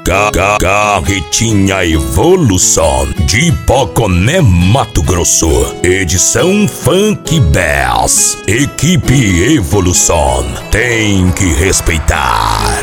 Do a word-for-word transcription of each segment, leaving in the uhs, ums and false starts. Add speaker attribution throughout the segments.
Speaker 1: Ca -ca Carretinha Evolução de Poconé, Mato Grosso. Edição Funk Bass. Equipe Evolução tem que respeitar.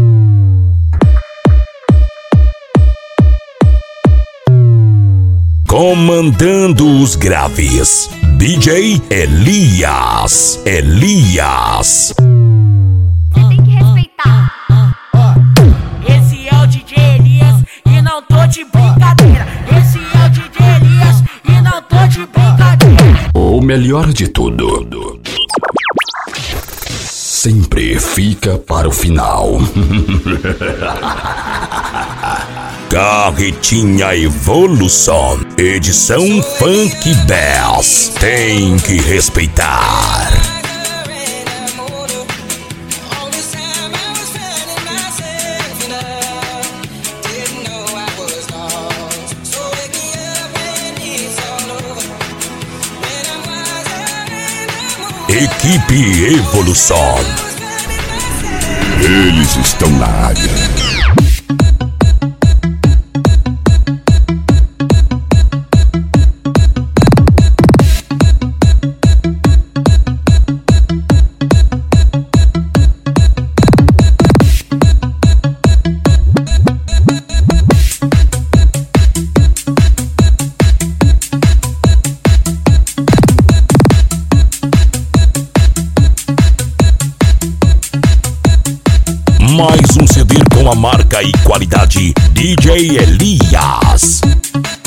Speaker 1: Comandando os graves, D J Elias. Elias.
Speaker 2: Você tem que respeitar.
Speaker 3: Esse é o D J Elias e não tô de brincadeira. Esse é o D J Elias e não tô de brincadeira.
Speaker 4: O melhor de tudo sempre fica para o final.
Speaker 1: Carretinha Evolução, edição Funk Bass, tem que respeitar. Equipe Evolução.
Speaker 4: Eles estão na área.
Speaker 1: Mais um C D com a marca e qualidade D J Elias.